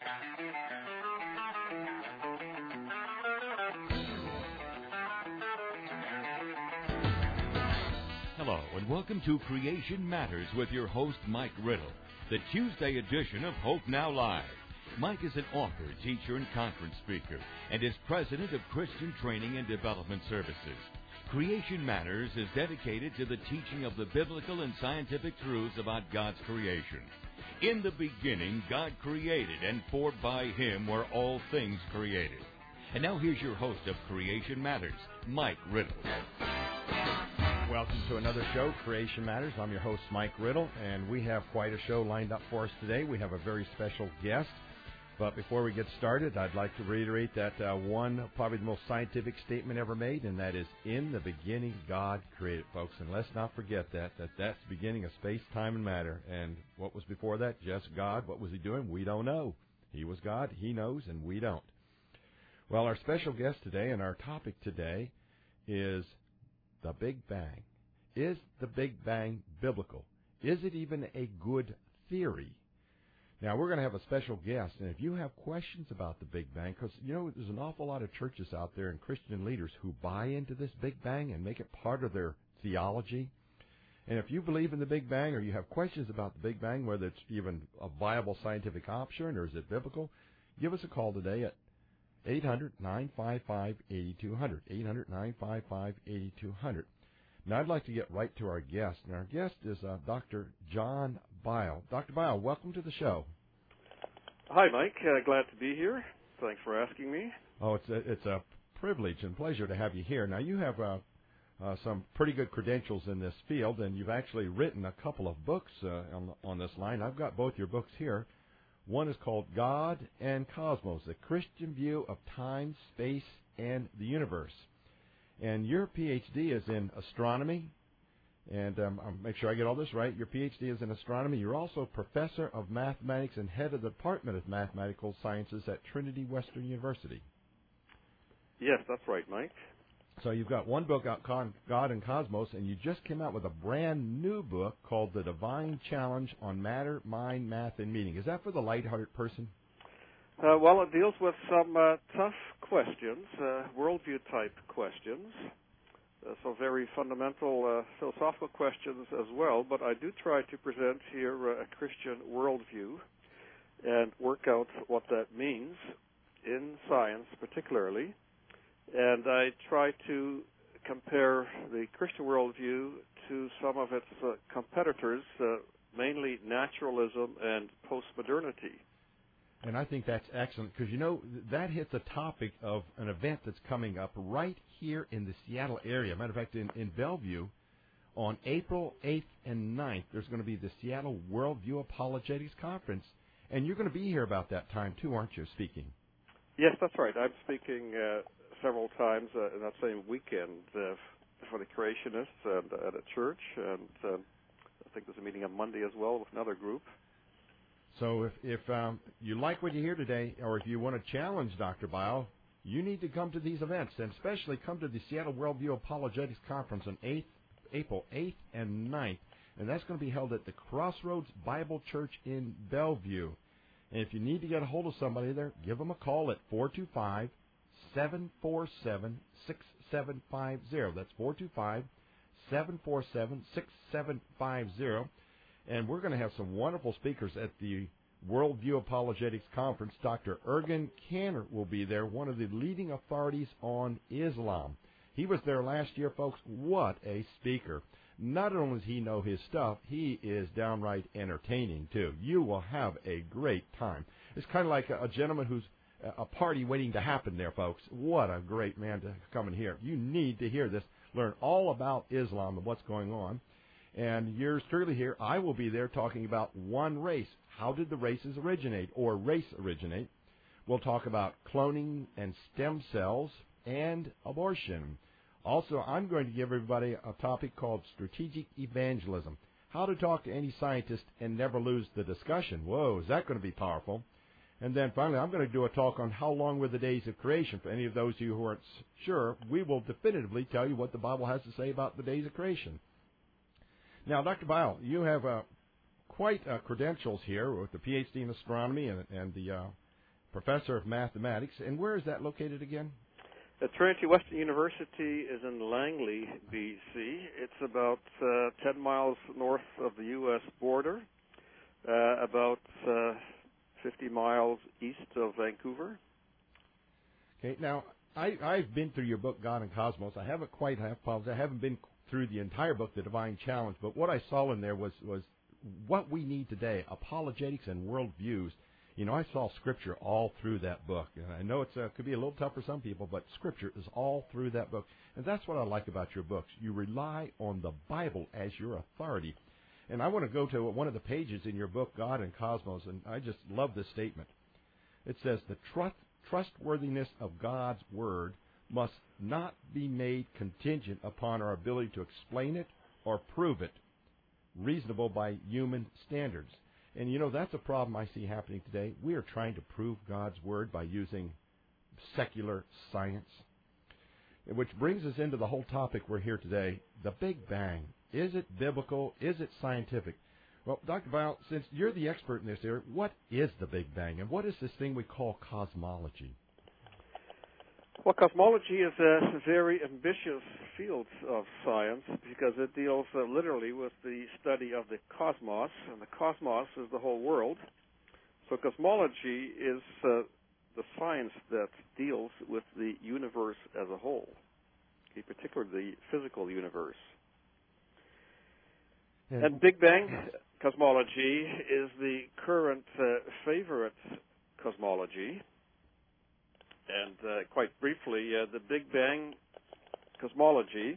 Hello, and welcome to Creation Matters with your host, Mike Riddle, the Tuesday edition of Hope Now Live. Mike is an author, teacher, and conference speaker, and is president of Christian Training and Development Services. Creation Matters is dedicated to the teaching of the biblical and scientific truths about God's creation. In the beginning, God created, and for by Him were all things created. And now here's your host of Creation Matters, Mike Riddle. Welcome to another show, Creation Matters. I'm your host, Mike Riddle, and we have quite a show lined up for us today. We have a very special guest. But before we get started, I'd like to reiterate that one, probably the most scientific statement ever made, and that is, in the beginning, God created, folks. And let's not forget that's the beginning of space, time, and matter. And what was before that? Just God. What was He doing? We don't know. He was God. He knows, and we don't. Well, our special guest today and our topic today is the Big Bang. Is the Big Bang biblical? Is it even a good theory? Now, we're going to have a special guest, and if you have questions about the Big Bang, because, you know, there's an awful lot of churches out there and Christian leaders who buy into this Big Bang and make it part of their theology. And if you believe in the Big Bang or you have questions about the Big Bang, whether it's even a viable scientific option or is it biblical, give us a call today at 800-955-8200, 800-955-8200. Now, I'd like to get right to our guest, and our guest is Dr. John Bile. Dr. Bile, welcome to the show. Hi, Mike. Glad to be here. Thanks for asking me. Oh, it's a privilege and pleasure to have you here. Now, you have some pretty good credentials in this field, and you've actually written a couple of books on this line. I've got both your books here. One is called God and Cosmos, a Christian view of time, space, and the universe. And your Ph.D. is in astronomy, and I'll make sure I get all this right. Your Ph.D. is in astronomy. You're also professor of mathematics and head of the Department of Mathematical Sciences at Trinity Western University. Yes, that's right, Mike. So you've got one book out, God and Cosmos, and you just came out with a brand new book called The Divine Challenge on Matter, Mind, Math, and Meaning. Is that for the lighthearted person? Well, it deals with some tough questions, worldview-type questions, so very fundamental philosophical questions as well, but I do try to present here a Christian worldview and work out what that means in science particularly, and I try to compare the Christian worldview to some of its competitors, mainly naturalism and postmodernity. And I think that's excellent because, you know, that hits a topic of an event that's coming up right here in the Seattle area. Matter of fact, in Bellevue, on April 8th and 9th, there's going to be the Seattle Worldview Apologetics Conference. And you're going to be here about that time, too, aren't you, speaking? Yes, that's right. I'm speaking several times in that same weekend for the creationists and at a church. And I think there's a meeting on Monday as well with another group. So if you like what you hear today, or if you want to challenge Dr. Bile, you need to come to these events, and especially come to the Seattle Worldview Apologetics Conference on April 8th and 9th. And that's going to be held at the Crossroads Bible Church in Bellevue. And if you need to get a hold of somebody there, give them a call at 425-747-6750. That's 425-747-6750. And we're going to have some wonderful speakers at the Worldview Apologetics Conference. Dr. Ergun Cantor will be there, one of the leading authorities on Islam. He was there last year, folks. What a speaker. Not only does he know his stuff, he is downright entertaining, too. You will have a great time. It's kind of like a gentleman who's a party waiting to happen there, folks. What a great man to come and hear. You need to hear this. Learn all about Islam and what's going on. And yours truly here, I will be there talking about one race. How did the races originate, or race originate? We'll talk about cloning and stem cells and abortion. Also, I'm going to give everybody a topic called strategic evangelism. How to talk to any scientist and never lose the discussion. Whoa, is that going to be powerful? And then finally, I'm going to do a talk on how long were the days of creation. For any of those of you who aren't sure, we will definitively tell you what the Bible has to say about the days of creation. Now, Dr. Bile, you have quite credentials here with the Ph.D. in astronomy and the professor of mathematics. And where is that located again? Trinity Western University is in Langley, BC. It's about 10 miles north of the U.S. border, about 50 miles east of Vancouver. Okay, now, I've been through your book, God and Cosmos. I haven't been through the entire book, The Divine Challenge, but what I saw in there was what we need today, apologetics and worldviews. You know, I saw Scripture all through that book, and I know it could be a little tough for some people, but Scripture is all through that book, and that's what I like about your books. You rely on the Bible as your authority, and I want to go to one of the pages in your book, God and Cosmos, and I just love this statement. It says, the trustworthiness of God's Word must not be made contingent upon our ability to explain it or prove it reasonable by human standards. And, you know, that's a problem I see happening today. We are trying to prove God's Word by using secular science, which brings us into the whole topic we're here today, the Big Bang. Is it biblical? Is it scientific? Well, Dr. Weil, since you're the expert in this area, what is the Big Bang, and what is this thing we call cosmology? Well, cosmology is a very ambitious field of science because it deals literally with the study of the cosmos, and the cosmos is the whole world. So cosmology is the science that deals with the universe as a whole, in particular the physical universe. And Big Bang cosmology is the current favorite cosmology. And quite briefly, the Big Bang cosmology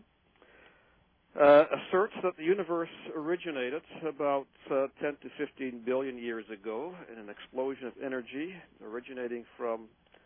asserts that the universe originated about 10 to 15 billion years ago in an explosion of energy originating from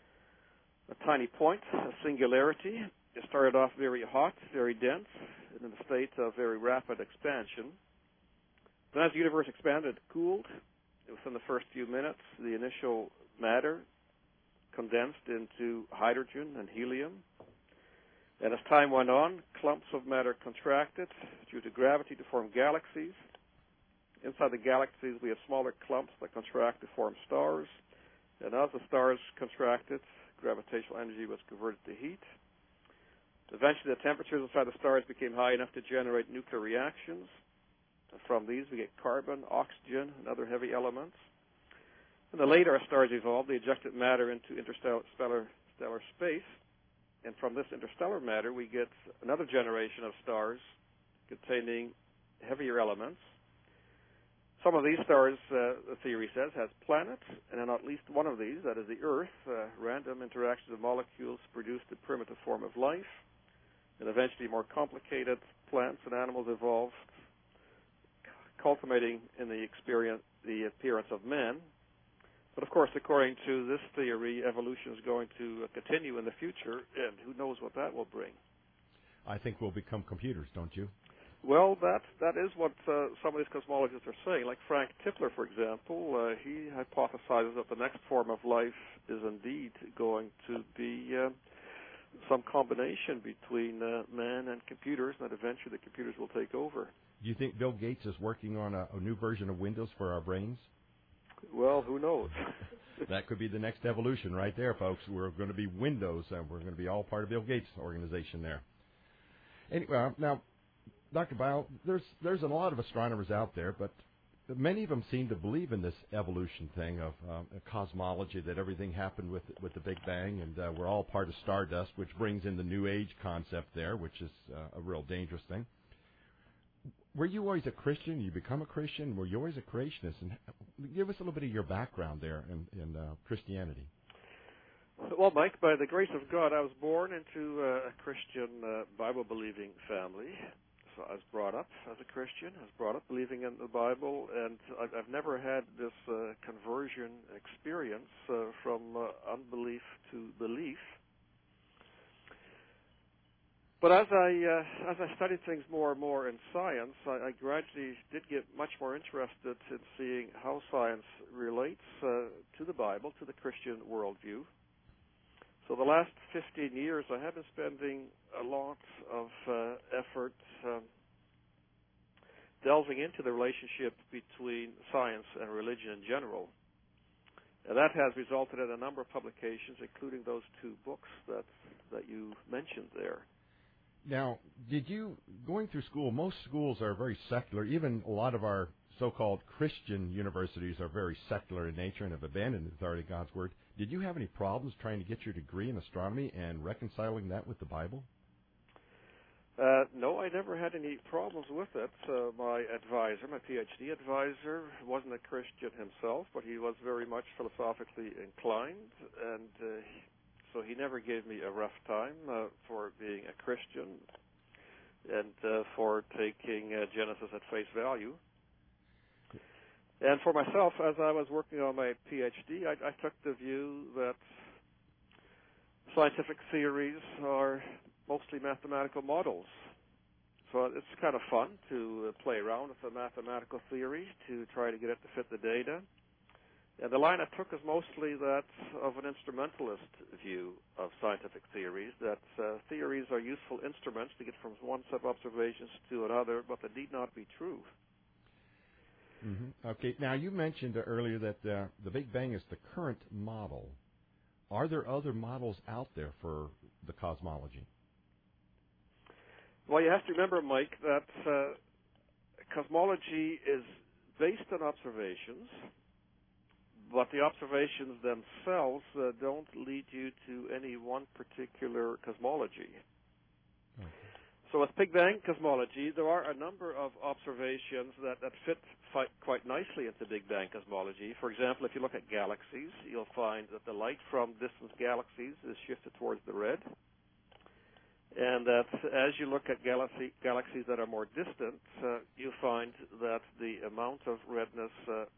a tiny point, a singularity. It started off very hot, very dense, and in a state of very rapid expansion. Then as the universe expanded, it cooled. Within the first few minutes, the initial matter condensed into hydrogen and helium. And as time went on, clumps of matter contracted due to gravity to form galaxies. Inside the galaxies, we have smaller clumps that contract to form stars. And as the stars contracted, gravitational energy was converted to heat. Eventually, the temperatures inside the stars became high enough to generate nuclear reactions. And from these, we get carbon, oxygen, and other heavy elements. And the later our stars evolved, they ejected matter into interstellar space. And from this interstellar matter, we get another generation of stars containing heavier elements. Some of these stars, the theory says, has planets, and in at least one of these, that is the Earth, random interactions of molecules produced a primitive form of life. And eventually more complicated plants and animals evolved, culminating in the appearance of man. But of course, according to this theory, evolution is going to continue in the future, and who knows what that will bring. I think we'll become computers, don't you? Well, that is what some of these cosmologists are saying. Like Frank Tipler, for example, he hypothesizes that the next form of life is indeed going to be some combination between man and computers, and that eventually the computers will take over. Do you think Bill Gates is working on a new version of Windows for our brains? Well, who knows? That could be the next evolution right there, folks. We're going to be Windows, and we're going to be all part of Bill Gates' organization there. Anyway, now, Dr. Weil, there's a lot of astronomers out there, but many of them seem to believe in this evolution thing of cosmology, that everything happened with the Big Bang, and we're all part of stardust, which brings in the New Age concept there, which is a real dangerous thing. Were you always a Christian? You become a Christian? Were you always a creationist? And give us a little bit of your background there in Christianity. Well, Mike, by the grace of God, I was born into a Christian Bible-believing family. So I was brought up as a Christian. I was brought up believing in the Bible, and I've never had this conversion experience from unbelief to belief. But as I studied things more and more in science, I gradually did get much more interested in seeing how science relates to the Bible, to the Christian worldview. So the last 15 years, I have been spending a lot of effort delving into the relationship between science and religion in general. And that has resulted in a number of publications, including those two books that you mentioned there. Now, going through school, most schools are very secular. Even a lot of our so-called Christian universities are very secular in nature and have abandoned the authority of God's Word. Did you have any problems trying to get your degree in astronomy and reconciling that with the Bible? No, I never had any problems with it. My advisor, my PhD advisor, wasn't a Christian himself, but he was very much philosophically inclined, and so he never gave me a rough time for being a Christian and for taking Genesis at face value. And for myself, as I was working on my PhD, I took the view that scientific theories are mostly mathematical models. So it's kind of fun to play around with a mathematical theory to try to get it to fit the data. And the line I took is mostly that of an instrumentalist view of scientific theories, that theories are useful instruments to get from one set of observations to another, but they need not be true. Mm-hmm. Okay. Now, you mentioned earlier that the Big Bang is the current model. Are there other models out there for the cosmology? Well, you have to remember, Mike, that cosmology is based on observations, but the observations themselves don't lead you to any one particular cosmology. Okay. So with Big Bang cosmology, there are a number of observations that fit quite nicely into Big Bang cosmology. For example, if you look at galaxies, you'll find that the light from distant galaxies is shifted towards the red. And that as you look at galaxies that are more distant, you find that the amount of redness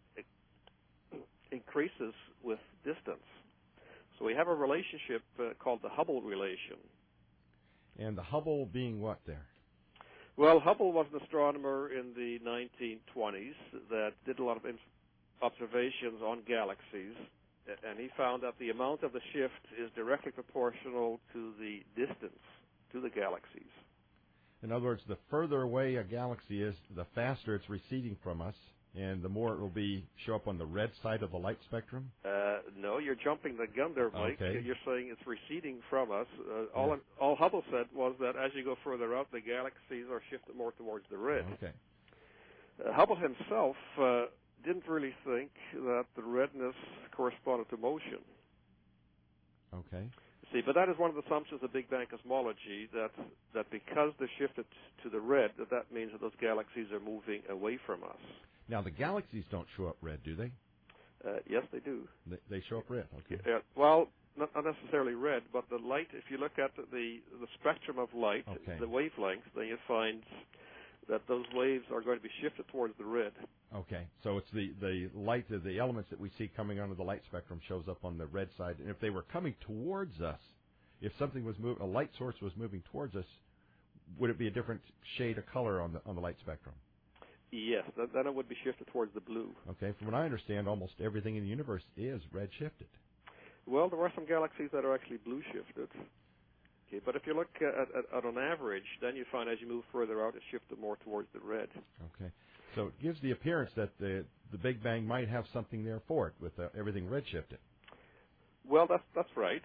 increases with distance. So we have a relationship called the Hubble relation. And the Hubble being what there? Well, Hubble was an astronomer in the 1920s that did a lot of observations on galaxies, and he found that the amount of the shift is directly proportional to the distance to the galaxies. In other words, the further away a galaxy is, the faster it's receding from us, and the more it will show up on the red side of the light spectrum? No, you're jumping the gun there, Mike. Okay. You're saying it's receding from us. All Hubble said was that as you go further out, the galaxies are shifted more towards the red. Okay. Hubble himself didn't really think that the redness corresponded to motion. Okay. See, but that is one of the assumptions of Big Bang cosmology, that because they're shifted to the red, that means that those galaxies are moving away from us. Now, the galaxies don't show up red, do they? Yes, they do. They show up red, okay. Yeah, well, not necessarily red, but the light, if you look at the spectrum of light, okay, the wavelength, then you find that those waves are going to be shifted towards the red. Okay, so it's the light, the elements that we see coming onto the light spectrum shows up on the red side. And if they were coming towards us, if something was a light source was moving towards us, would it be a different shade of color on the light spectrum? Yes, then it would be shifted towards the blue. Okay, from what I understand, almost everything in the universe is red shifted. Well, there are some galaxies that are actually blue shifted. Okay, but if you look at on average, then you find as you move further out, it's shifted more towards the red. Okay, so it gives the appearance that the Big Bang might have something there for it with everything red shifted. Well, that's right.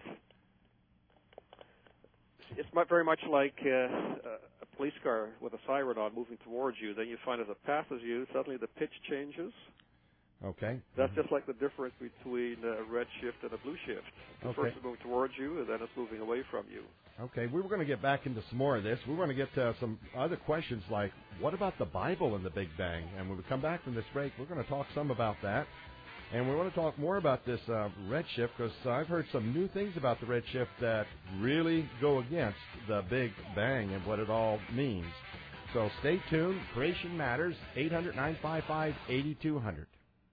It's very much like a police car with a siren on moving towards you. Then you find as it passes you, suddenly the pitch changes. Okay. That's just like the difference between a red shift and a blue shift. Okay. First it's moving towards you, and then it's moving away from you. Okay, we were going to get back into some more of this. We want to get some other questions like, what about the Bible and the Big Bang? And when we come back from this break, we're going to talk some about that. And we want to talk more about this redshift because I've heard some new things about the redshift that really go against the Big Bang and what it all means. So stay tuned. Creation Matters, 800-955-8200.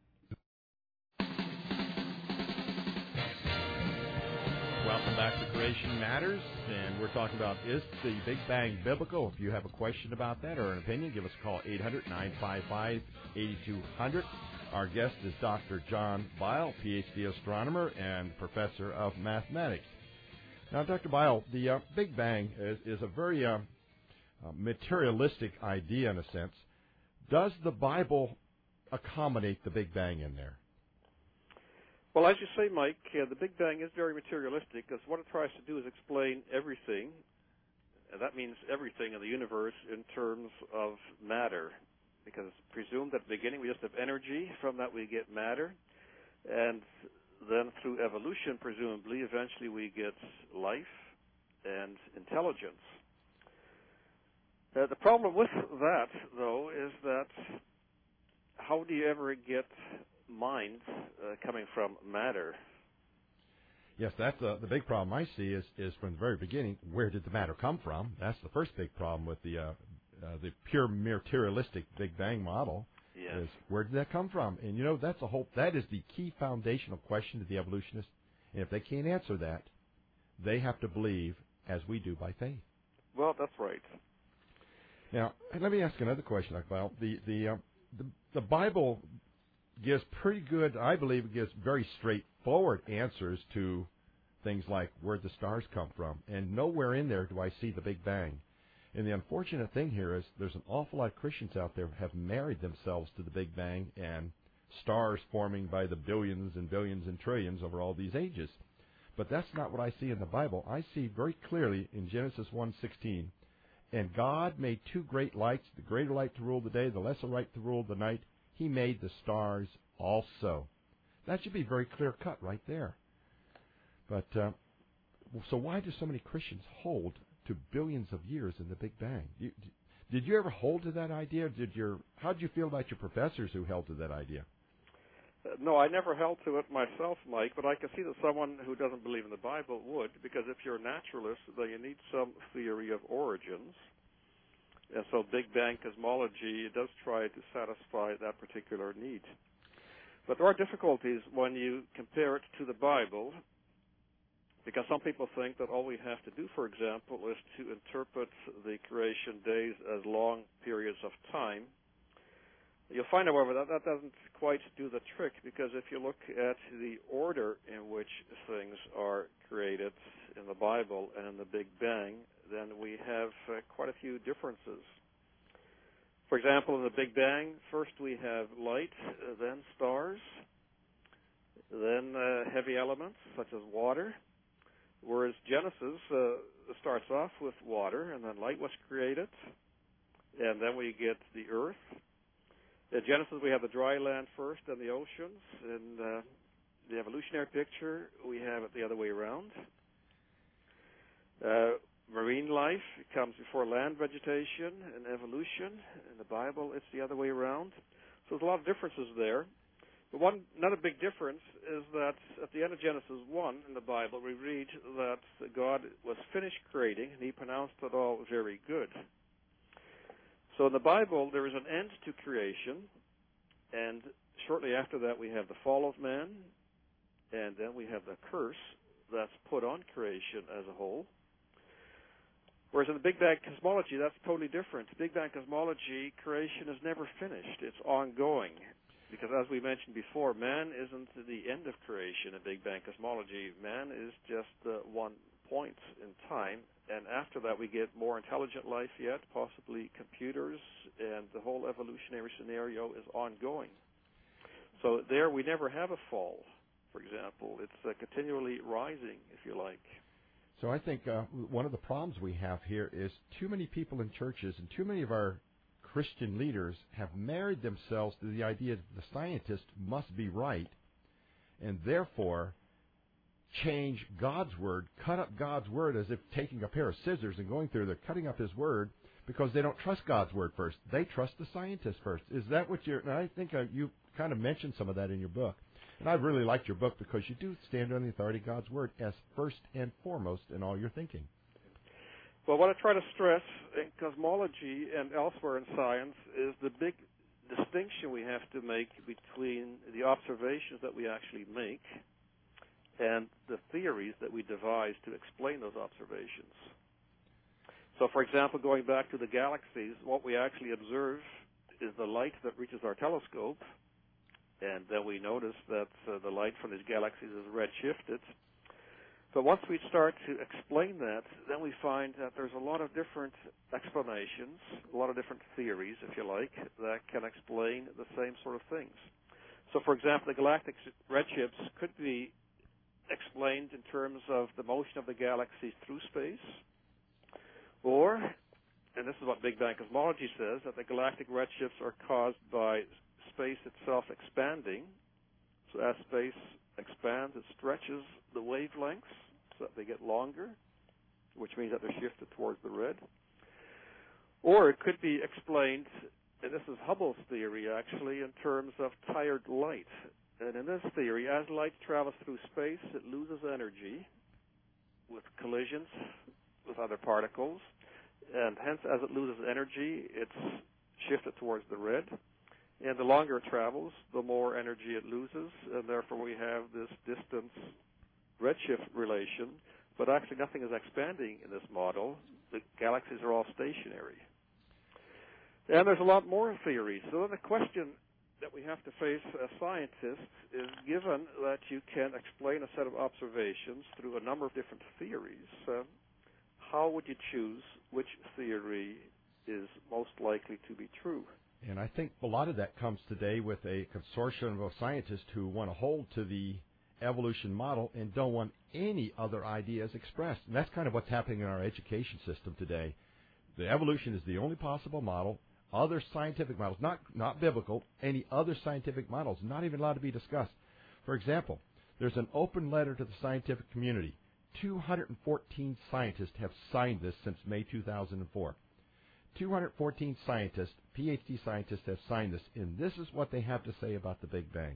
Welcome back to Creation Matters, and we're talking about, is the Big Bang biblical? If you have a question about that or an opinion, give us a call, 800-955-8200. Our guest is Dr. John Beil, Ph.D. astronomer and professor of mathematics. Now, Dr. Beil, the Big Bang is a very materialistic idea in a sense. Does the Bible accommodate the Big Bang in there? Well, as you say, Mike, the Big Bang is very materialistic because what it tries to do is explain everything, and that means everything in the universe in terms of matter, because it's presumed at the beginning we just have energy, from that we get matter, and then through evolution, presumably, eventually we get life and intelligence. The problem with that, though, is that how do you ever get mind coming from matter? Yes, that's the big problem I see is from the very beginning, where did the matter come from? That's the first big problem with the pure materialistic Big Bang model. Yes. Is where did that come from? And that is the key foundational question to the evolutionists. And if they can't answer that, they have to believe as we do by faith. Well, that's right. Now, let me ask another question, Iqbal. The Bible gives pretty good, I believe it gives very straightforward answers to things like where the stars come from. And nowhere in there do I see the Big Bang. And the unfortunate thing here is there's an awful lot of Christians out there who have married themselves to the Big Bang and stars forming by the billions and billions and trillions over all these ages. But that's not what I see in the Bible. I see very clearly in Genesis 1:16, and God made two great lights, the greater light to rule the day, the lesser light to rule the night. He made the stars also. That should be very clear cut right there. But so why do so many Christians hold to billions of years in the Big Bang? Did you ever hold to that idea? How did you feel about your professors who held to that idea? No, I never held to it myself, Mike, but I can see that someone who doesn't believe in the Bible would, because if you're a naturalist, then you need some theory of origins. And so Big Bang cosmology does try to satisfy that particular need. But there are difficulties when you compare it to the Bible, because some people think that all we have to do, for example, is to interpret the creation days as long periods of time. You'll find, however, that that doesn't quite do the trick, because if you look at the order in which things are created in the Bible and in the Big Bang, then we have quite a few differences. For example, in the Big Bang, first we have light, then stars, then heavy elements such as water, whereas Genesis starts off with water, and then light was created, and then we get the earth. In Genesis, we have the dry land first, then the oceans. In the evolutionary picture, we have it the other way around. Marine life comes before land vegetation and evolution. In the Bible, it's the other way around. So there's a lot of differences there. But another big difference is that at the end of Genesis 1 in the Bible, we read that God was finished creating, and he pronounced it all very good. So in the Bible, there is an end to creation, and shortly after that we have the fall of man, and then we have the curse that's put on creation as a whole. Whereas in the Big Bang cosmology, that's totally different. Big Bang cosmology, creation is never finished. It's ongoing. Because as we mentioned before, man isn't the end of creation in Big Bang cosmology. Man is just one point in time. And after that, we get more intelligent life yet, possibly computers, and the whole evolutionary scenario is ongoing. So there we never have a fall, for example. It's continually rising, if you like. So I think one of the problems we have here is too many people in churches and too many of our Christian leaders have married themselves to the idea that the scientist must be right, and therefore change God's word, cut up God's word as if taking a pair of scissors and going through, they're cutting up his word because they don't trust God's word first. They trust the scientist first. Is that what you're, and I think you kind of mentioned some of that in your book. And I really liked your book because you do stand on the authority of God's word as first and foremost in all your thinking. Well, what I try to stress in cosmology and elsewhere in science is the big distinction we have to make between the observations that we actually make and the theories that we devise to explain those observations. So, for example, going back to the galaxies, what we actually observe is the light that reaches our telescope, and then we notice that the light from these galaxies is redshifted. But once we start to explain that, then we find that there's a lot of different explanations, a lot of different theories, if you like, that can explain the same sort of things. So, for example, the galactic redshifts could be explained in terms of the motion of the galaxies through space, or, and this is what Big Bang cosmology says, that the galactic redshifts are caused by space itself expanding. So as space expands, it stretches the wavelengths so that they get longer, which means that they're shifted towards the red. Or it could be explained, and this is Hubble's theory actually, in terms of tired light. And in this theory, as light travels through space, it loses energy with collisions with other particles, and hence as it loses energy, it's shifted towards the red. And the longer it travels, the more energy it loses, and therefore we have this distance redshift relation, but actually nothing is expanding in this model. The galaxies are all stationary. And there's a lot more theories. So then the question that we have to face as scientists is, given that you can explain a set of observations through a number of different theories, how would you choose which theory is most likely to be true? And I think a lot of that comes today with a consortium of scientists who want to hold to the evolution model and don't want any other ideas expressed. And that's kind of what's happening in our education system today. The evolution is the only possible model. Other scientific models, not biblical, any other scientific models, not even allowed to be discussed. For example, there's an open letter to the scientific community. 214 scientists have signed this since May 2004. 214 scientists, PhD scientists, have signed this, and this is what they have to say about the Big Bang.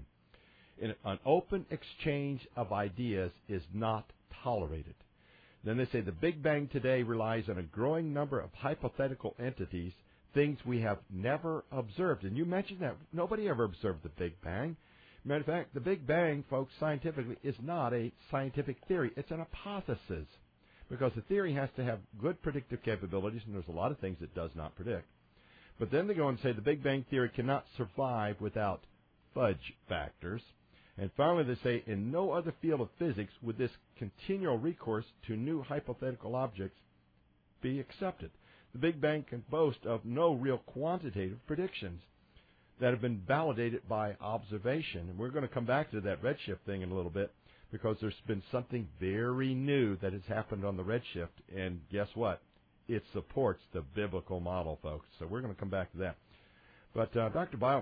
An open exchange of ideas is not tolerated. Then they say the Big Bang today relies on a growing number of hypothetical entities, things we have never observed. And you mentioned that. Nobody ever observed the Big Bang. Matter of fact, the Big Bang, folks, scientifically, is not a scientific theory. It's an hypothesis. Because the theory has to have good predictive capabilities, and there's a lot of things it does not predict. But then they go and say the Big Bang theory cannot survive without fudge factors. And finally they say in no other field of physics would this continual recourse to new hypothetical objects be accepted. The Big Bang can boast of no real quantitative predictions that have been validated by observation. And we're going to come back to that redshift thing in a little bit, because there's been something very new that has happened on the redshift, and guess what? It supports the biblical model, folks. So we're going to come back to that. But Dr. Bile,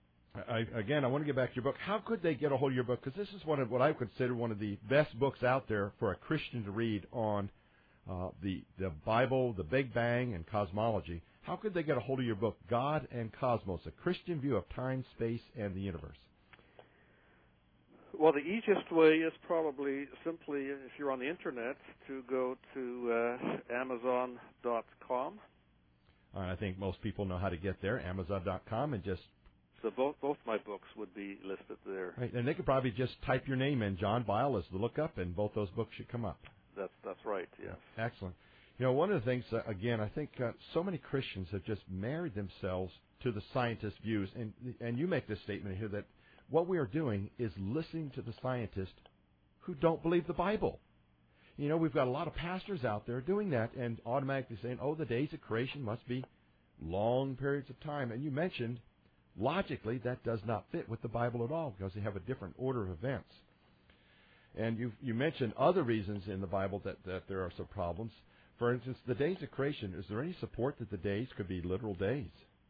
I want to get back to your book. How could they get a hold of your book? Because this is one of what I consider one of the best books out there for a Christian to read on the Bible, the Big Bang, and cosmology. How could they get a hold of your book, God and Cosmos, a Christian view of time, space, and the universe? Well, the easiest way is probably simply, if you're on the Internet, to go to Amazon.com. I think most people know how to get there, Amazon.com, and just... So both my books would be listed there. Right, and they could probably just type your name in, John Bile, as the lookup, and both those books should come up. That's right, yes. Excellent. You know, one of the things, again, I think so many Christians have just married themselves to the scientist views, and you make this statement here that what we are doing is listening to the scientists who don't believe the Bible. You know, we've got a lot of pastors out there doing that and automatically saying, oh, the days of creation must be long periods of time. And you mentioned, logically, that does not fit with the Bible at all because they have a different order of events. And you mentioned other reasons in the Bible that there are some problems. For instance, the days of creation, is there any support that the days could be literal days?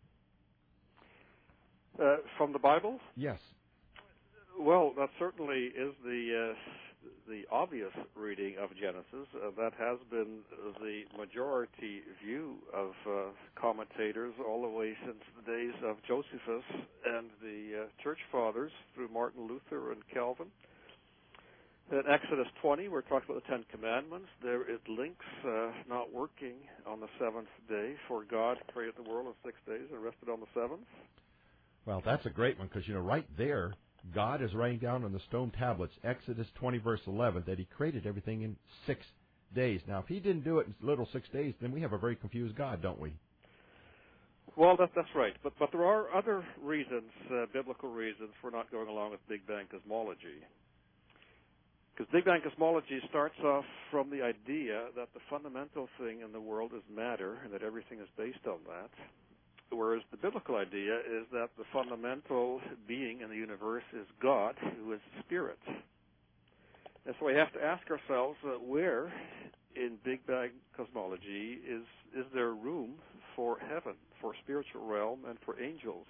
From the Bible? Yes. Well, that certainly is the obvious reading of Genesis. That has been the majority view of commentators all the way since the days of Josephus and the Church Fathers through Martin Luther and Calvin. In Exodus 20, we're talking about the Ten Commandments. There it links not working on the seventh day, for God created the world in 6 days and rested on the seventh. Well, that's a great one because, you know, right there, God is writing down on the stone tablets, Exodus 20, verse 11, that he created everything in 6 days. Now, if he didn't do it in little 6 days, then we have a very confused God, don't we? Well, that's right. But there are other reasons, biblical reasons, for not going along with Big Bang cosmology. Because Big Bang cosmology starts off from the idea that the fundamental thing in the world is matter and that everything is based on that. Whereas the biblical idea is that the fundamental being in the universe is God, who is spirit. And so we have to ask ourselves, where in Big Bang cosmology is there room for heaven, for spiritual realm, and for angels?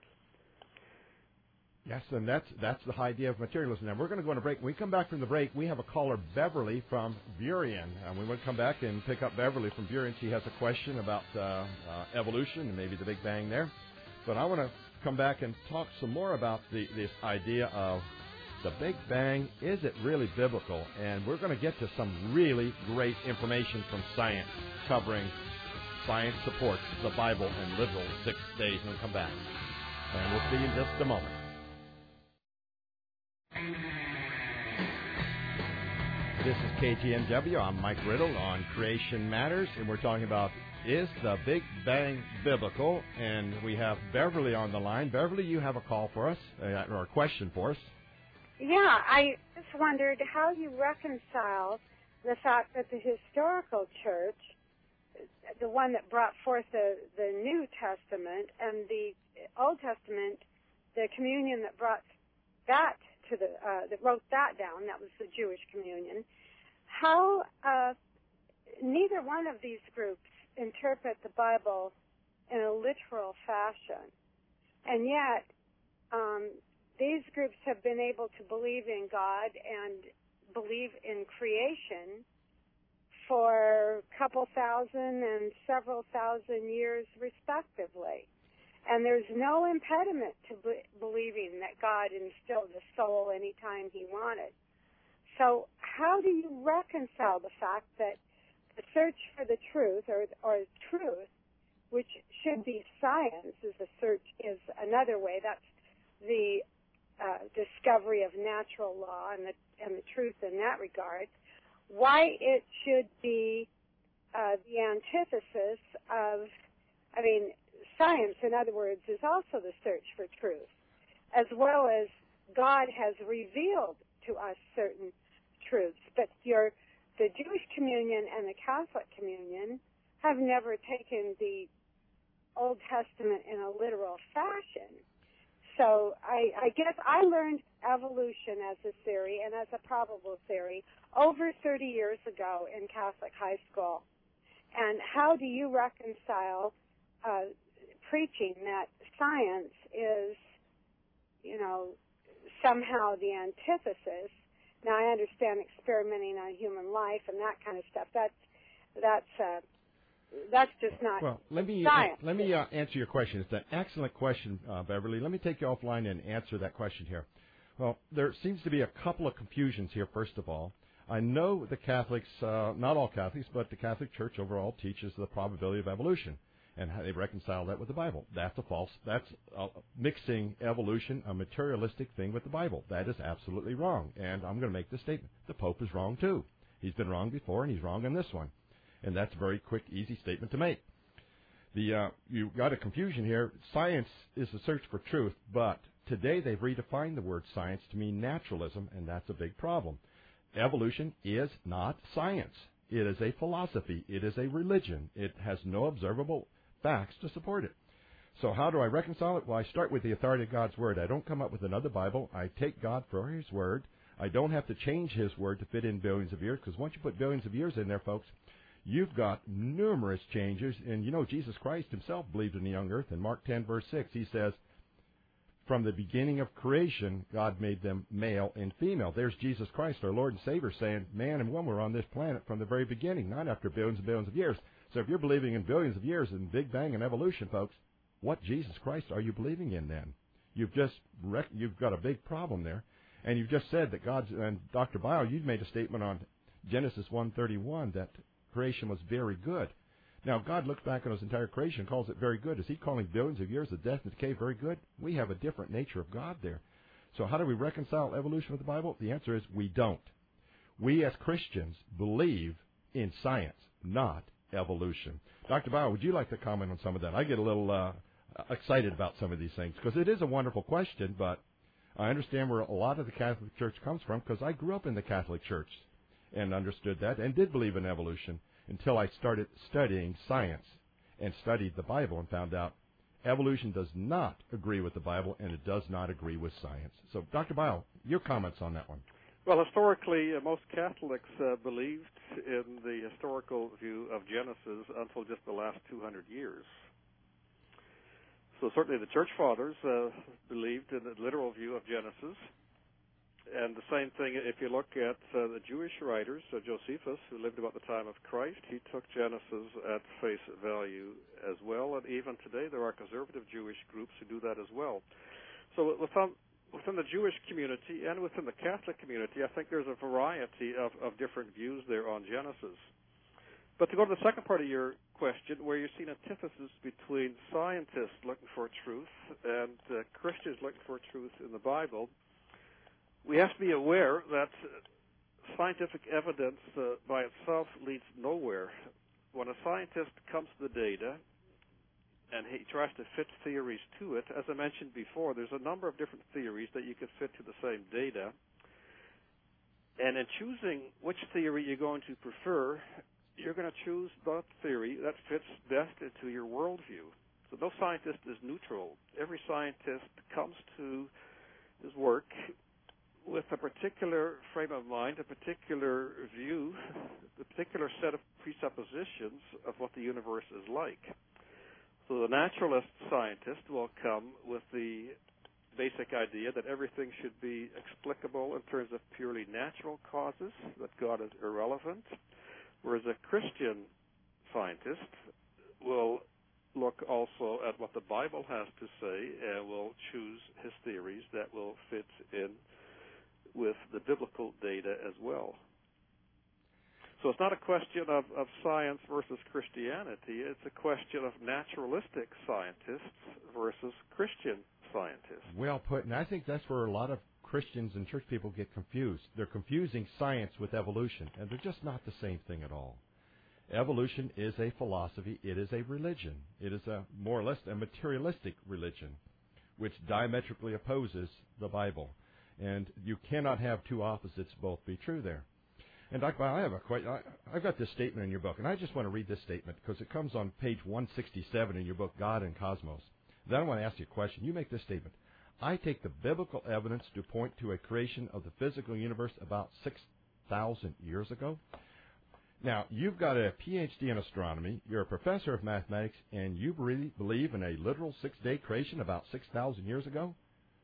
Yes, and that's the idea of materialism. Now, we're going to go on a break. When we come back from the break, we have a caller, Beverly, from Burien. And we want to come back and pick up Beverly from Burien. She has a question about evolution and maybe the Big Bang there. But I want to come back and talk some more about this idea of the Big Bang. Is it really biblical? And we're going to get to some really great information from science covering science supports the Bible in literal 6 days. And we'll come back. And we'll see you in just a moment. This is KGNW. I'm Mike Riddle on Creation Matters, and we're talking about, is the Big Bang biblical? And we have Beverly on the line. Beverly, you have a call for us, or a question for us. Yeah, I just wondered how you reconcile the fact that the historical church, the one that brought forth the New Testament, and the Old Testament, the communion that brought that to that wrote that down, that was the Jewish communion, how neither one of these groups interpret the Bible in a literal fashion. And yet, these groups have been able to believe in God and believe in creation for a couple thousand and several thousand years respectively. And there's no impediment to believing that God instilled a soul anytime he wanted. So how do you reconcile the fact that the search for the truth, or truth, which should be science, is another way. That's the discovery of natural law and the truth in that regard. Why it should be the antithesis of, science, in other words, is also the search for truth, as well as God has revealed to us certain truths. But the Jewish communion and the Catholic communion have never taken the Old Testament in a literal fashion. So I guess I learned evolution as a theory and as a probable theory over 30 years ago in Catholic high school. And how do you reconcile preaching that science is, somehow the antithesis? Now, I understand experimenting on human life and that kind of stuff. That's just not science. Let me answer your question. It's an excellent question, Beverly. Let me take you offline and answer that question here. Well, there seems to be a couple of confusions here, first of all. I know the Catholics, not all Catholics, but the Catholic Church overall teaches the probability of evolution, and how they reconcile that with the Bible. That's mixing evolution, a materialistic thing, with the Bible. That is absolutely wrong, and I'm going to make this statement. The Pope is wrong, too. He's been wrong before, and he's wrong on this one. And that's a very quick, easy statement to make. You've got a confusion here. Science is the search for truth, but today they've redefined the word science to mean naturalism, and that's a big problem. Evolution is not science. It is a philosophy. It is a religion. It has no observable facts to support it. So how do I reconcile it? Well, I start with the authority of God's Word. I don't come up with another Bible. I take God for His Word. I don't have to change His Word to fit in billions of years, because once you put billions of years in there, folks, you've got numerous changes. And Jesus Christ Himself believed in the young earth. In Mark 10, verse 6, He says, from the beginning of creation, God made them male and female. There's Jesus Christ, our Lord and Savior, saying man and woman were on this planet from the very beginning, not after billions and billions of years. So if you're believing in billions of years in Big Bang and evolution, folks, what Jesus Christ are you believing in then? You've got a big problem there. And you've just said that God's, and Dr. Bio, you've made a statement on Genesis 1:31 that creation was very good. Now, God looks back on His entire creation and calls it very good. Is He calling billions of years of death and decay very good? We have a different nature of God there. So how do we reconcile evolution with the Bible? The answer is we don't. We as Christians believe in science, not evolution. Dr. Bauer, would you like to comment on some of that? I get a little excited about some of these things because it is a wonderful question, but I understand where a lot of the Catholic Church comes from because I grew up in the Catholic Church and understood that and did believe in evolution until I started studying science and studied the Bible and found out Evolution does not agree with the Bible, and it does not agree with science. So, Dr. Bile, your comments on that one. Well, historically, most Catholics believed in the historical view of Genesis until just the last 200 years. So certainly the Church Fathers believed in the literal view of Genesis. And the same thing, if you look at the Jewish writers, Josephus, who lived about the time of Christ, he took Genesis at face value as well. And even today there are conservative Jewish groups who do that as well. So within the Jewish community and within the Catholic community, I think there's a variety of different views there on Genesis. But to go to the second part of your question, where you see an antithesis between scientists looking for truth and Christians looking for truth in the Bible, we have to be aware that scientific evidence by itself leads nowhere. When a scientist comes to the data and he tries to fit theories to it, as I mentioned before, there's a number of different theories that you can fit to the same data. And in choosing which theory you're going to prefer, you're going to choose that theory that fits best into your worldview. So no scientist is neutral. Every scientist comes to his work with a particular frame of mind, a particular view, a particular set of presuppositions of what the universe is like. So the naturalist scientist will come with the basic idea that everything should be explicable in terms of purely natural causes, that God is irrelevant, whereas a Christian scientist will look also at what the Bible has to say and will choose his theories that will fit in with the biblical data as well. So it's not a question of science versus Christianity. It's a question of naturalistic scientists versus Christian scientists. Well put, and I think that's where a lot of Christians and church people get confused. They're confusing science with evolution, and they're just not the same thing at all. Evolution is a philosophy. It is a religion. It is a more or less a materialistic religion, which diametrically opposes the Bible. And you cannot have two opposites both be true there. And Dr. Bile, I've got this statement in your book, and I just want to read this statement because it comes on page 167 in your book, God and Cosmos. Then I want to ask you a question. You make this statement: I take the biblical evidence to point to a creation of the physical universe about 6,000 years ago. Now, you've got a Ph.D. in astronomy, you're a professor of mathematics, and you really believe in a literal 6-day creation about 6,000 years ago?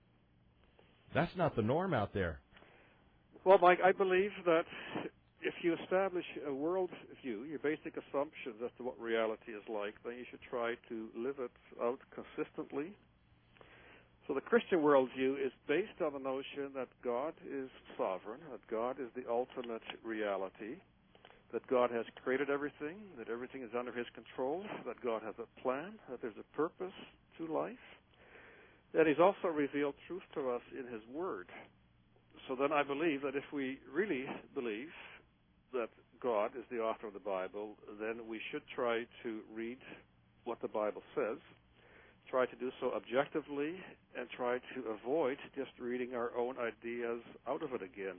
That's not the norm out there. Well, Mike, I believe that if you establish a world view, your basic assumptions as to what reality is like, then you should try to live it out consistently. So the Christian worldview is based on the notion that God is sovereign, that God is the ultimate reality, that God has created everything, that everything is under his control, that God has a plan, that there's a purpose to life, that he's also revealed truth to us in his word. So then I believe that if we really believe that God is the author of the Bible, then we should try to read what the Bible says, try to do so objectively, and try to avoid just reading our own ideas out of it again.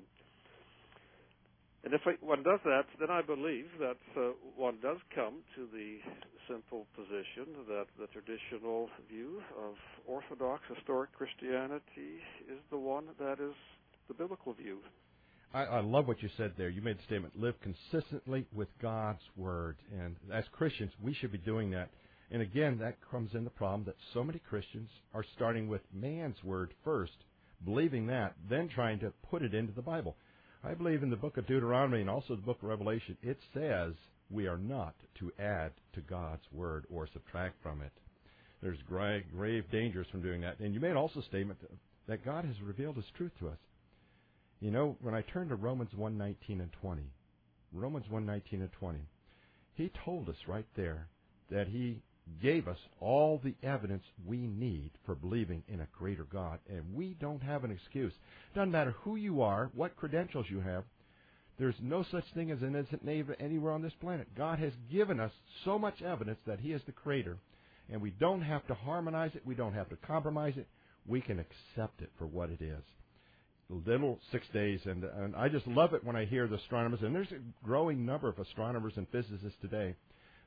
And if one does that, then I believe that one does come to the simple position that the traditional view of Orthodox historic Christianity is the one that is the biblical view. I love what you said there. You made the statement, live consistently with God's Word. And as Christians, we should be doing that. And again, that comes in the problem that so many Christians are starting with man's Word first, believing that, then trying to put it into the Bible. I believe in the book of Deuteronomy and also the book of Revelation, it says we are not to add to God's Word or subtract from it. There's grave dangers from doing that. And you made also a statement that God has revealed his truth to us. You know, when I turn to Romans 1:19 and 20, Romans 1:19 and 20, he told us right there that he gave us all the evidence we need for believing in a greater God, and we don't have an excuse. Doesn't matter who you are, what credentials you have, there's no such thing as an innocent neighbor anywhere on this planet. God has given us so much evidence that he is the creator, and we don't have to harmonize it, we don't have to compromise it, we can accept it for what it is. Little 6 days, and I just love it when I hear the astronomers, and there's a growing number of astronomers and physicists today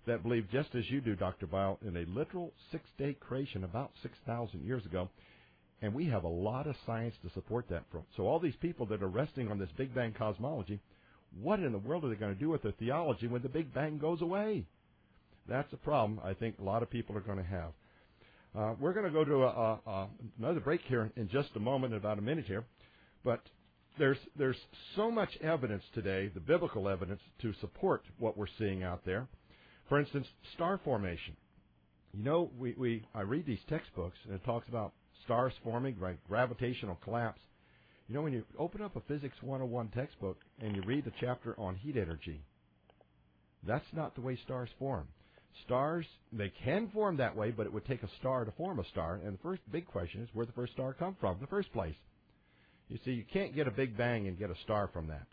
that believe, just as you do, Dr. Bile, in a literal six-day creation about 6,000 years ago. And we have a lot of science to support that. So all these people that are resting on this Big Bang cosmology, what in the world are they going to do with their theology when the Big Bang goes away? That's a problem I think a lot of people are going to have. We're going to go to another break here in just a moment, in about a minute here. But there's so much evidence today, the biblical evidence, to support what we're seeing out there. For instance, star formation. You know, I read these textbooks, and it talks about stars forming by gravitational collapse. You know, when you open up a Physics 101 textbook and you read the chapter on heat energy, that's not the way stars form. Stars, they can form that way, but it would take a star to form a star. And the first big question is, where did the first star come from in the first place? You see, you can't get a Big Bang and get a star from that.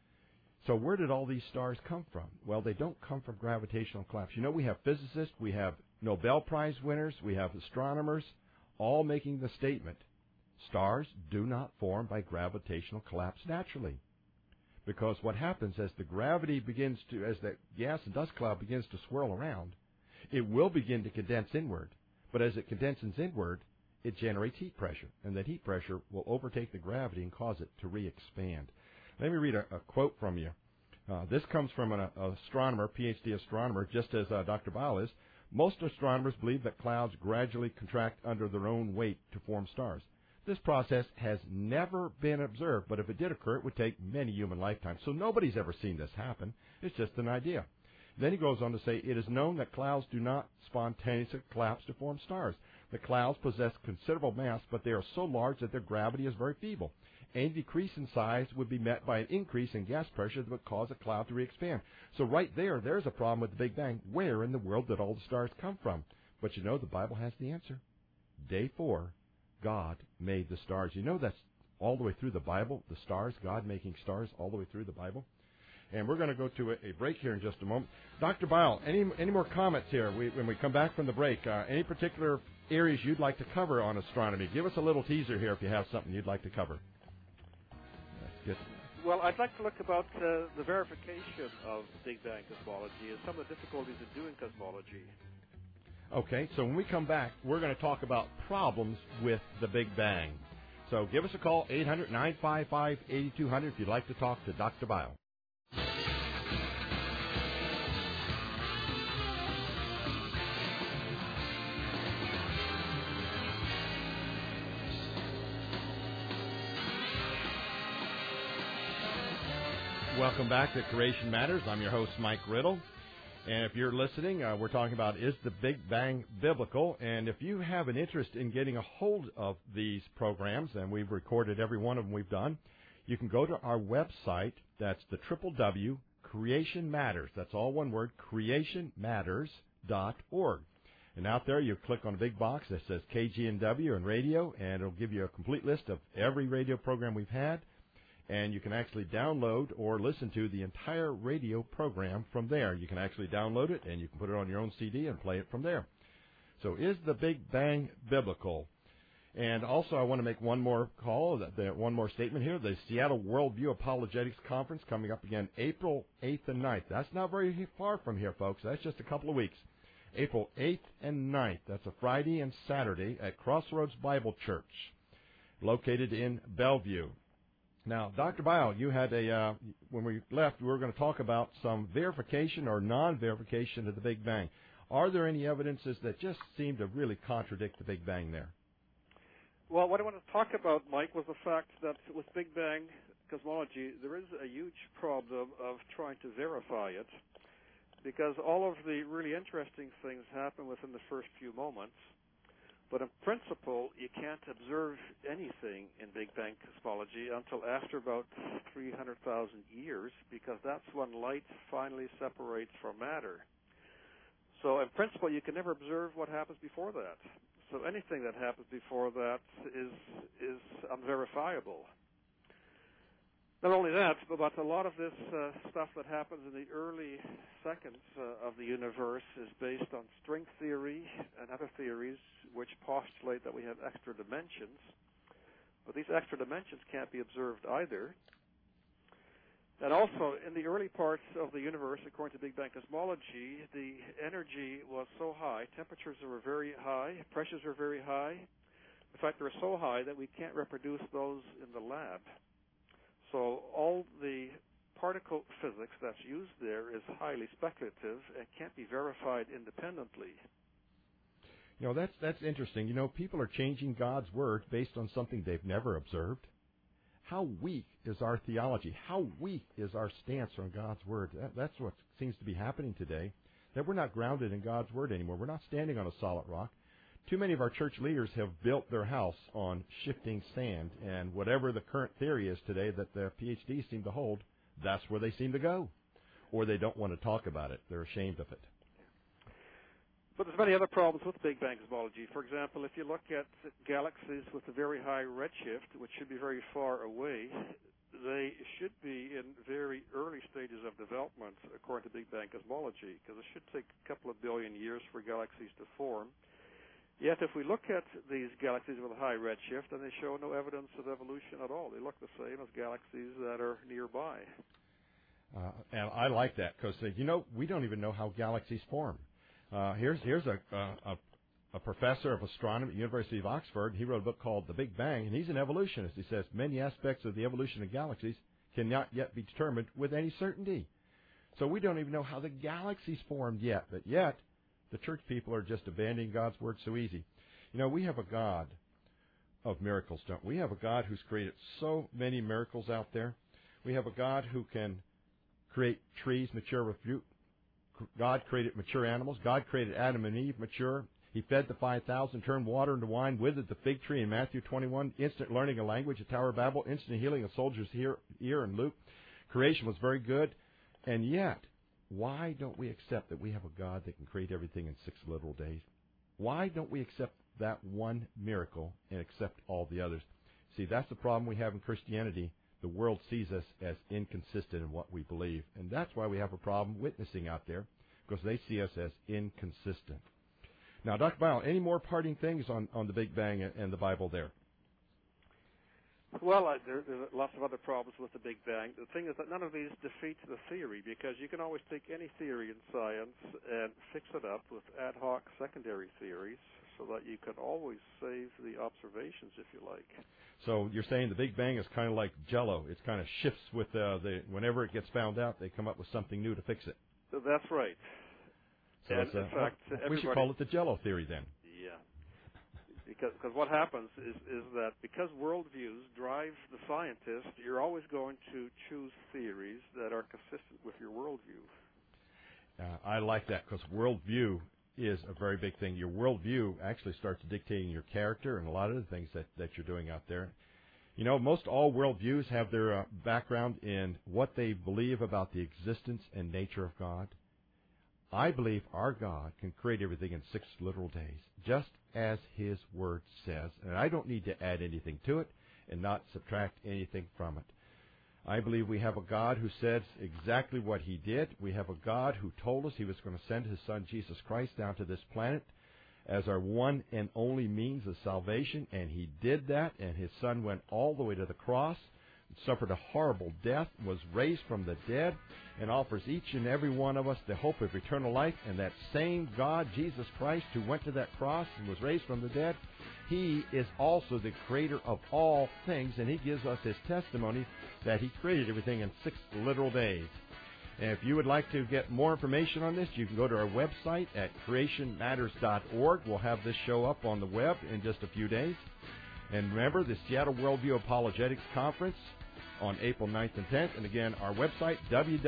So where did all these stars come from? Well, they don't come from gravitational collapse. You know, we have physicists, we have Nobel Prize winners, we have astronomers, all making the statement, stars do not form by gravitational collapse naturally. Because what happens as the gravity begins to, as the gas and dust cloud begins to swirl around, it will begin to condense inward. But as it condenses inward, it generates heat pressure. And that heat pressure will overtake the gravity and cause it to re-expand. Let me read a quote from you. This comes from an astronomer, PhD astronomer, just as Dr. Bile is. Most astronomers believe that clouds gradually contract under their own weight to form stars. This process has never been observed, but if it did occur, it would take many human lifetimes. So nobody's ever seen this happen. It's just an idea. Then he goes on to say, it is known that clouds do not spontaneously collapse to form stars. The clouds possess considerable mass, but they are so large that their gravity is very feeble. Any decrease in size would be met by an increase in gas pressure that would cause a cloud to re-expand. So right there's a problem with the Big Bang. Where in the world did all the stars come from? But you know, the Bible has the answer. Day 4, God made the stars. You know, that's all the way through the Bible, the stars, God making stars all the way through the Bible. And we're going to go to a break here in just a moment. Dr. Bile, any more comments here when we come back from the break? Any particular areas you'd like to cover on astronomy? Give us a little teaser here if you have something you'd like to cover. That's good. Well, I'd like to look about the verification of Big Bang cosmology and some of the difficulties in doing cosmology. Okay, so when we come back, we're going to talk about problems with the Big Bang. So give us a call, 800-955-8200, if you'd like to talk to Dr. Bile. Welcome back to Creation Matters. I'm your host, Mike Riddle. And if you're listening, we're talking about, is the Big Bang biblical? And if you have an interest in getting a hold of these programs, and we've recorded every one of them we've done, you can go to our website. That's the Creation Matters. That's all one word, creationmatters.org. And out there, you click on a big box that says KGNW and radio, and it'll give you a complete list of every radio program we've had. And you can actually download or listen to the entire radio program from there. You can actually download it, and you can put it on your own CD and play it from there. So is the Big Bang biblical? And also I want to make one more call, one more statement here. The Seattle Worldview Apologetics Conference coming up again April 8th and 9th. That's not very far from here, folks. That's just a couple of weeks. April 8th and 9th. That's a Friday and Saturday at Crossroads Bible Church, located in Bellevue. Now, Dr. Bile, you had when we left, we were going to talk about some verification or non-verification of the Big Bang. Are there any evidences that just seem to really contradict the Big Bang there? Well, what I want to talk about, Mike, was the fact that with Big Bang cosmology, there is a huge problem of trying to verify it, because all of the really interesting things happen within the first few moments. But in principle, you can't observe anything in Big Bang cosmology until after about 300,000 years, because that's when light finally separates from matter. So in principle, you can never observe what happens before that. So anything that happens before that is unverifiable. Not only that, but a lot of this stuff that happens in the early seconds of the universe is based on string theory and other theories which postulate that we have extra dimensions. But these extra dimensions can't be observed either. And also, in the early parts of the universe, according to Big Bang cosmology, the energy was so high, temperatures were very high, pressures were very high. In fact, they're so high that we can't reproduce those in the lab. So all the particle physics that's used there is highly speculative and can't be verified independently. You know, that's interesting. You know, people are changing God's Word based on something they've never observed. How weak is our theology? How weak is our stance on God's Word? That's what seems to be happening today, that we're not grounded in God's Word anymore. We're not standing on a solid rock. Too many of our church leaders have built their house on shifting sand, and whatever the current theory is today that the PhDs seem to hold, that's where they seem to go. Or they don't want to talk about it. They're ashamed of it. But there's many other problems with Big Bang cosmology. For example, if you look at galaxies with a very high redshift, which should be very far away, they should be in very early stages of development, according to Big Bang cosmology, because it should take a couple of billion years for galaxies to form. Yet if we look at these galaxies with a high redshift, then they show no evidence of evolution at all. They look the same as galaxies that are nearby. And I like that because, you know, we don't even know how galaxies form. Here's a professor of astronomy at the University of Oxford. He wrote a book called The Big Bang, and he's an evolutionist. He says many aspects of the evolution of galaxies cannot yet be determined with any certainty. So we don't even know how the galaxies formed yet, but yet the church people are just abandoning God's Word so easy. You know, we have a God of miracles, don't we? We have a God who's created so many miracles out there. We have a God who can create trees mature with fruit. God created mature animals. God created Adam and Eve mature. He fed the 5,000, turned water into wine, withered the fig tree in Matthew 21, instant learning a language at Tower of Babel, instant healing a soldier's ear in Luke. Creation was very good. And yet, why don't we accept that we have a God that can create everything in 6 literal days? Why don't we accept that one miracle and accept all the others? See, that's the problem we have in Christianity. The world sees us as inconsistent in what we believe. And that's why we have a problem witnessing out there, because they see us as inconsistent. Now, Dr. Bile, any more parting things on the Big Bang and the Bible there? Well, there's lots of other problems with the Big Bang. The thing is that none of these defeat the theory, because you can always take any theory in science and fix it up with ad hoc secondary theories, so that you can always save the observations, if you like. So you're saying the Big Bang is kind of like Jell-O. It kind of shifts with whenever it gets found out, they come up with something new to fix it. That's right. So and in fact, we should call it the Jell-O theory then. Yeah. Because what happens is that because worldviews drive the scientist, you're always going to choose theories that are consistent with your worldview. I like that, because worldview is a very big thing. Your worldview actually starts dictating your character and a lot of the things that you're doing out there. You know, most all worldviews have their background in what they believe about the existence and nature of God. I believe our God can create everything in 6 literal days, just as His Word says, and I don't need to add anything to it and not subtract anything from it. I believe we have a God who says exactly what He did. We have a God who told us He was going to send His Son, Jesus Christ, down to this planet as our one and only means of salvation, and He did that, and His Son went all the way to the cross, suffered a horrible death, was raised from the dead, and offers each and every one of us the hope of eternal life. And that same God, Jesus Christ, who went to that cross and was raised from the dead, He is also the creator of all things, and He gives us His testimony that He created everything in 6 literal days. And if you would like to get more information on this, you can go to our website at creationmatters.org. We'll have this show up on the web in just a few days. And remember, the Seattle Worldview Apologetics Conference on April 9th and 10th. And again, our website,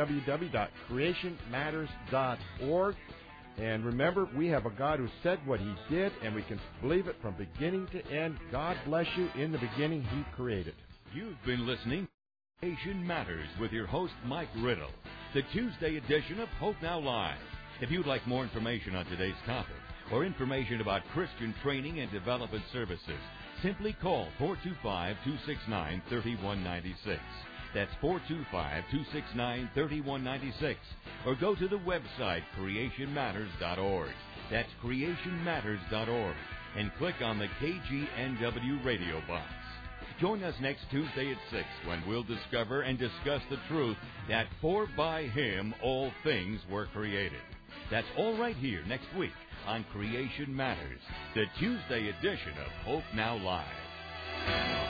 www.creationmatters.org. And remember, we have a God who said what He did, and we can believe it from beginning to end. God bless you. In the beginning, He created. You've been listening to Creation Matters with your host, Mike Riddle, the Tuesday edition of Hope Now Live. If you'd like more information on today's topic or information about Christian training and development services, simply call 425-269-3196. That's 425-269-3196. Or go to the website, creationmatters.org. That's creationmatters.org. And click on the KGNW radio box. Join us next Tuesday at 6 when we'll discover and discuss the truth that for by Him all things were created. That's all right here next week on Creation Matters, the Tuesday edition of Hope Now Live.